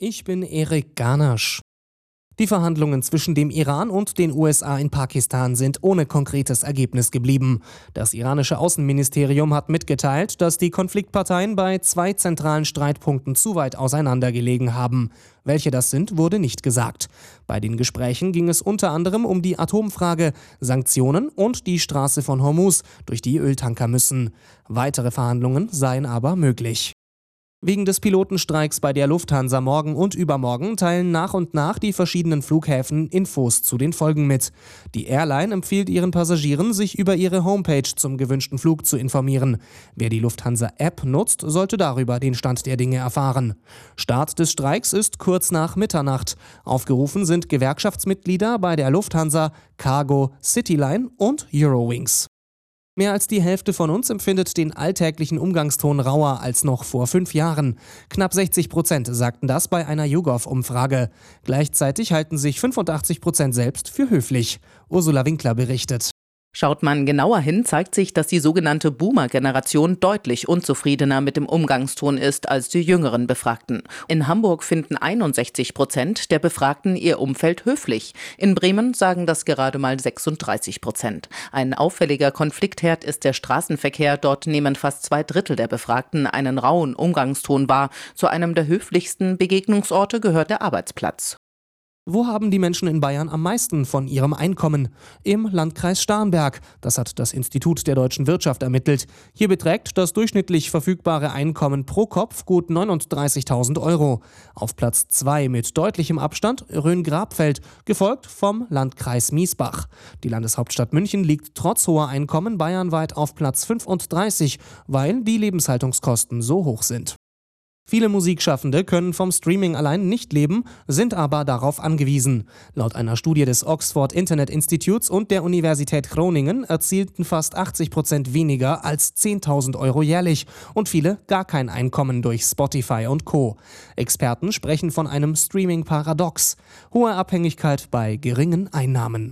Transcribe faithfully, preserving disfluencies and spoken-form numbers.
Ich bin Erik Garnasch. Die Verhandlungen zwischen dem Iran und den U S A in Pakistan sind ohne konkretes Ergebnis geblieben. Das iranische Außenministerium hat mitgeteilt, dass die Konfliktparteien bei zwei zentralen Streitpunkten zu weit auseinandergelegen haben. Welche das sind, wurde nicht gesagt. Bei den Gesprächen ging es unter anderem um die Atomfrage, Sanktionen und die Straße von Hormuz, durch die Öltanker müssen. Weitere Verhandlungen seien aber möglich. Wegen des Pilotenstreiks bei der Lufthansa morgen und übermorgen teilen nach und nach die verschiedenen Flughäfen Infos zu den Folgen mit. Die Airline empfiehlt ihren Passagieren, sich über ihre Homepage zum gewünschten Flug zu informieren. Wer die Lufthansa-App nutzt, sollte darüber den Stand der Dinge erfahren. Start des Streiks ist kurz nach Mitternacht. Aufgerufen sind Gewerkschaftsmitglieder bei der Lufthansa, Cargo, Cityline und Eurowings. Mehr als die Hälfte von uns empfindet den alltäglichen Umgangston rauer als noch vor fünf Jahren. Knapp sechzig Prozent sagten das bei einer YouGov-Umfrage. Gleichzeitig halten sich fünfundachtzig Prozent selbst für höflich. Ursula Winkler berichtet. Schaut man genauer hin, zeigt sich, dass die sogenannte Boomer-Generation deutlich unzufriedener mit dem Umgangston ist als die jüngeren Befragten. In Hamburg finden einundsechzig Prozent der Befragten ihr Umfeld höflich. In Bremen sagen das gerade mal sechsunddreißig Prozent. Ein auffälliger Konfliktherd ist der Straßenverkehr. Dort nehmen fast zwei Drittel der Befragten einen rauen Umgangston wahr. Zu einem der höflichsten Begegnungsorte gehört der Arbeitsplatz. Wo haben die Menschen in Bayern am meisten von ihrem Einkommen? Im Landkreis Starnberg. Das hat das Institut der deutschen Wirtschaft ermittelt. Hier beträgt das durchschnittlich verfügbare Einkommen pro Kopf gut neununddreißigtausend Euro. Auf Platz zwei mit deutlichem Abstand Rhön-Grabfeld, gefolgt vom Landkreis Miesbach. Die Landeshauptstadt München liegt trotz hoher Einkommen bayernweit auf Platz fünfunddreißig, weil die Lebenshaltungskosten so hoch sind. Viele Musikschaffende können vom Streaming allein nicht leben, sind aber darauf angewiesen. Laut einer Studie des Oxford Internet Institutes und der Universität Groningen erzielten fast achtzig Prozent weniger als zehntausend Euro jährlich und viele gar kein Einkommen durch Spotify und Co. Experten sprechen von einem Streaming-Paradox. Hohe Abhängigkeit bei geringen Einnahmen.